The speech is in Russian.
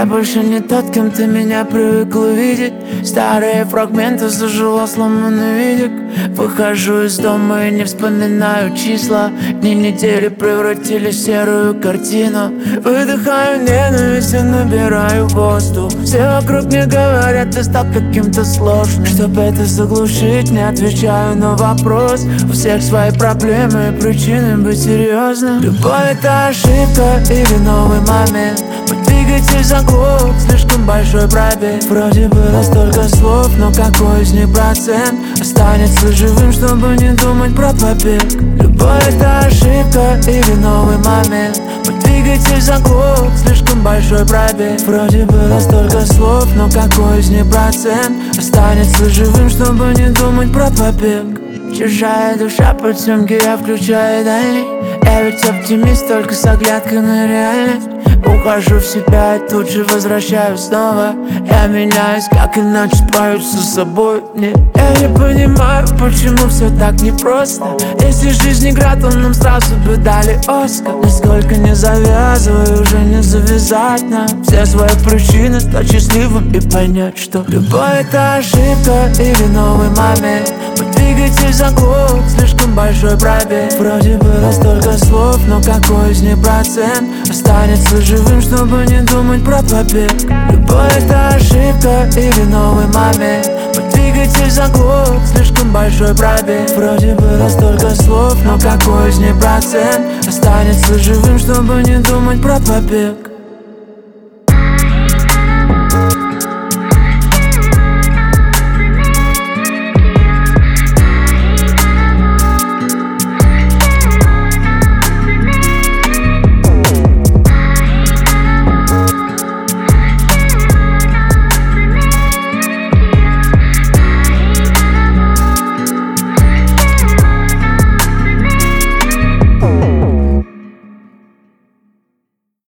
Я больше не тот, кем ты меня привыкла видеть. Старые фрагменты зажила сломанный видик. Выхожу из дома и не вспоминаю числа. Дни недели превратились в серую картину. Выдыхаю ненависть и набираю воздух. Все вокруг мне говорят, ты стал каким-то сложным. Чтоб это заглушить, не отвечаю на вопрос. У всех свои проблемы и причины быть серьезным. Любовь — это ошибка или новый момент. Мой двигатель заглох, слишком большой пробег. Вроде было столько слов, но какой из них процент останется живым, чтобы не думать про побег? Любовь — это ошибка или новый момент. Мой двигатель заглох, слишком большой пробег. Вроде было столько слов, но какой из них процент останется живым, чтобы не думать про побег? Чужая душа под съемки, я включаю дальний. Я ведь оптимист, только с оглядкой на реальность. Ухожу в себя и тут же возвращаюсь снова. Я меняюсь, как иначе справиться с собой? Нет, я не понимаю, почему все так непросто. Если жизнь игра, то нам сразу бы дали Оскар. Насколько не завязывай, уже не завязать нам все свои причины, стать счастливым и понять, что любовь — это ошибка или новый момент. Мой двигатель заглох, слишком большой пробег. Вроде было столько слов, но какой из них процент останется живым, чтобы не думать про побег? Любовь — это ошибка или новый момент. Мой двигатель заглох, слишком большой пробег. Вроде было столько слов, но какой из них процент останется живым, чтобы не думать про побег?